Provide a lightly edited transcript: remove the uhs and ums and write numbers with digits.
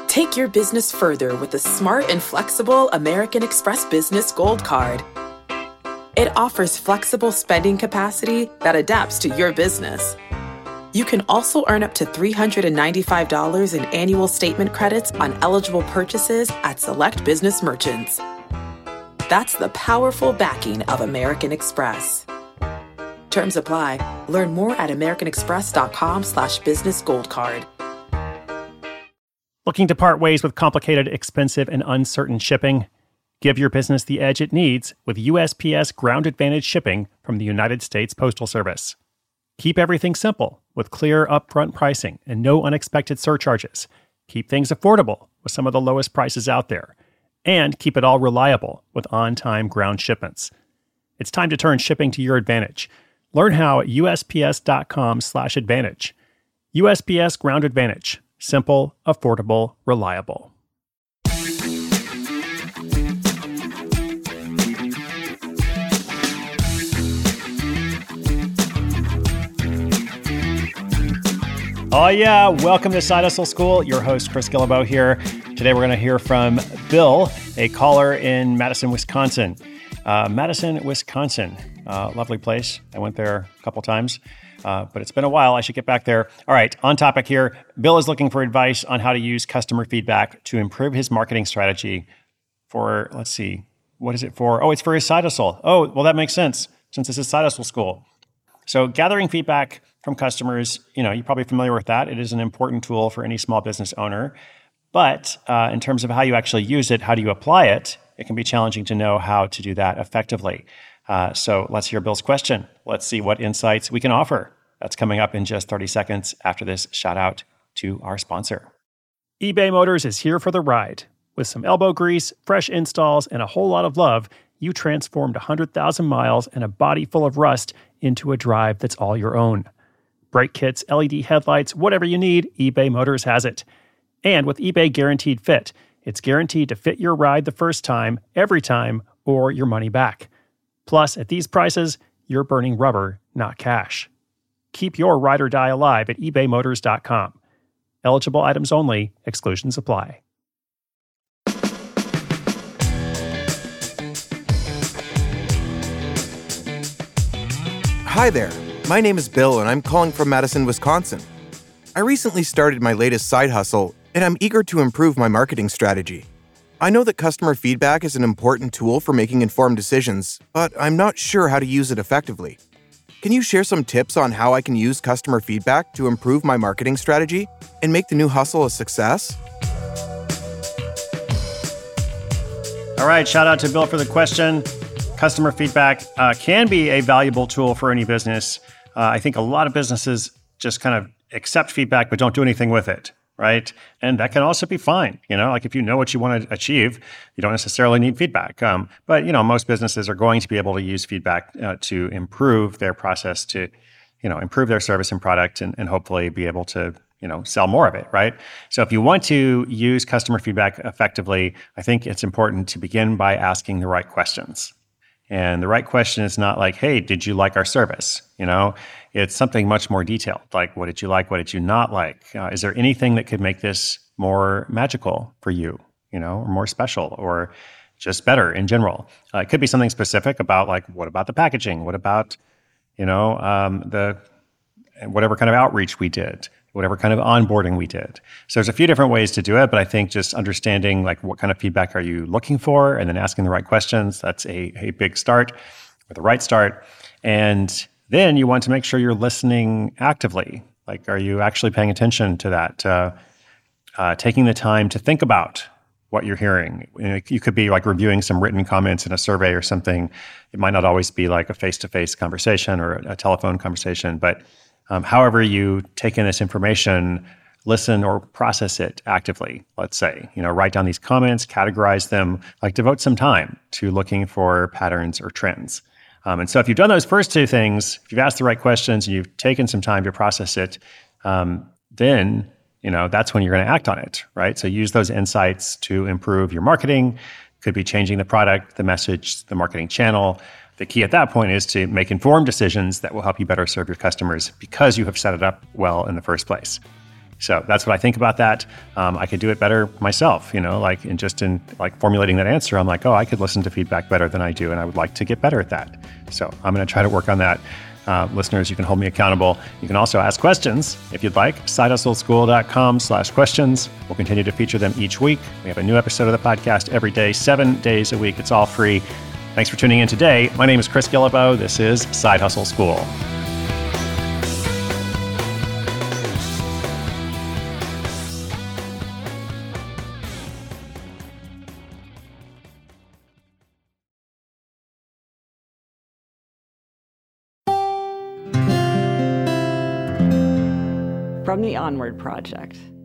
Take your business further with the smart and flexible American Express Business Gold Card. It offers flexible spending capacity that adapts to your business. You can also earn up to $395 in annual statement credits on eligible purchases at select business merchants. That's the powerful backing of American Express. Terms apply. Learn more at americanexpress.com/business gold card. Looking to part ways with complicated, expensive, and uncertain shipping? Give your business the edge it needs with USPS Ground Advantage shipping from the United States Postal Service. Keep everything simple with clear upfront pricing and no unexpected surcharges. Keep things affordable with some of the lowest prices out there. And keep it all reliable with on-time ground shipments. It's time to turn shipping to your advantage. Learn how at USPS.com/advantage. USPS Ground Advantage. Simple, affordable, reliable. Oh yeah, welcome to Side Hustle School. Your host, Chris Guillebeau here. Today we're going to hear from Bill, a caller in Madison, Wisconsin. Madison, Wisconsin, lovely place. I went there a couple times. But it's been a while. I should get back there. All right, on topic here. Bill is looking for advice on how to use customer feedback to improve his marketing strategy for, let's see, what is it for? Oh, it's for his side hustle. Oh, well, that makes sense since this is Side Hustle School. So gathering feedback from customers, you're probably familiar with that. It is an important tool for any small business owner. But in terms of how you actually use it, how do you apply it, it can be challenging to know how to do that effectively. So let's hear Bill's question. Let's see what insights we can offer. That's coming up in just 30 seconds after this shout out to our sponsor. eBay Motors is here for the ride. With some elbow grease, fresh installs, and a whole lot of love, you transformed 100,000 miles and a body full of rust into a drive that's all your own. Brake kits, LED headlights, whatever you need, eBay Motors has it. And with eBay Guaranteed Fit, it's guaranteed to fit your ride the first time, every time, or your money back. Plus, at these prices, you're burning rubber, not cash. Keep your ride or die alive at ebaymotors.com. Eligible items only. Exclusions apply. Hi there. My name is Bill, and I'm calling from Madison, Wisconsin. I recently started my latest side hustle, and I'm eager to improve my marketing strategy. I know that customer feedback is an important tool for making informed decisions, but I'm not sure how to use it effectively. Can you share some tips on how I can use customer feedback to improve my marketing strategy and make the new hustle a success? All right, shout out to Bill for the question. Customer feedback can be a valuable tool for any business. I think a lot of businesses just kind of accept feedback but don't do anything with it. Right? And that can also be fine. Like if you know what you want to achieve, you don't necessarily need feedback. But most businesses are going to be able to use feedback to improve their process, to, improve their service and product and hopefully be able to, sell more of it, right? So if you want to use customer feedback effectively, I think it's important to begin by asking the right questions. And the right question is not like, hey, did you like our service? It's something much more detailed, like what did you like, what did you not like? Is there anything that could make this more magical for you, or more special, or just better in general? It could be something specific about like, what about the packaging? What about, the whatever kind of outreach we did, whatever kind of onboarding we did. So there's a few different ways to do it, but I think just understanding like what kind of feedback are you looking for and then asking the right questions, that's a big start or the right start. And then you want to make sure you're listening actively. Like, are you actually paying attention to that? Taking the time to think about what you're hearing. You could be like reviewing some written comments in a survey or something. It might not always be like a face-to-face conversation or a telephone conversation, but however you take in this information, listen or process it actively, let's say. Write down these comments, categorize them, like devote some time to looking for patterns or trends. And so if you've done those first two things, if you've asked the right questions and you've taken some time to process it, then that's when you're going to act on it, right? So use those insights to improve your marketing. Could be changing the product, the message, the marketing channel. The key at that point is to make informed decisions that will help you better serve your customers because you have set it up well in the first place. So that's what I think about that. I could do it better myself, in formulating that answer. I'm like, oh, I could listen to feedback better than I do, and I would like to get better at that. So I'm going to try to work on that. Listeners, you can hold me accountable. You can also ask questions if you'd like. SideHustleSchool.com/questions. We'll continue to feature them each week. We have a new episode of the podcast every day, 7 days a week. It's all free. Thanks for tuning in today. My name is Chris Guillebeau. This is Side Hustle School. From the Onward Project.